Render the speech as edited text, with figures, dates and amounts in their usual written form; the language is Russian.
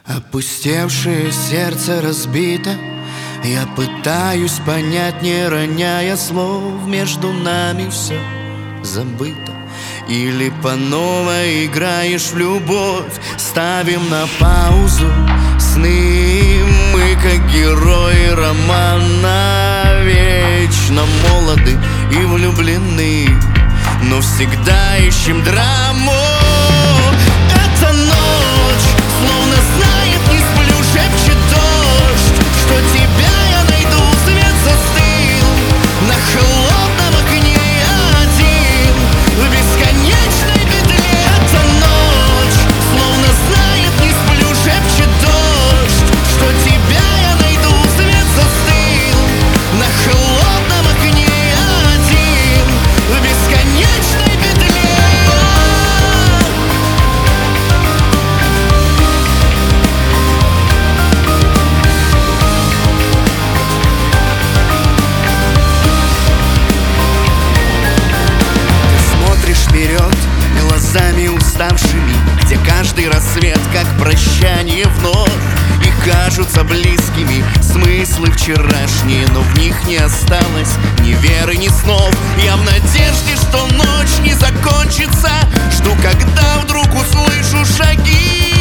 Опустевшее сердце разбито. Я пытаюсь понять, не роняя слов. Между нами все забыто. Или по новой играешь в любовь. Ставим на паузу сны. Мы как герои романа, вечно молоды и влюблены, но всегда ищем драму. Эта ночь словно знает, не сплю, шепчет дождь, что тебя я найду. Свет застыл на холодном окне, я один в бесконечной петле. Эта ночь словно знает, не сплю, шепчет дождь, что тебя я найду. Свет застыл на холодном окне, я один в бесконечной петле. Вперед глазами уставшими, где каждый рассвет как прощание вновь. И кажутся близкими смыслы вчерашние, но в них не осталось ни веры, ни снов. Я в надежде, что ночь не закончится, жду, когда вдруг услышу шаги.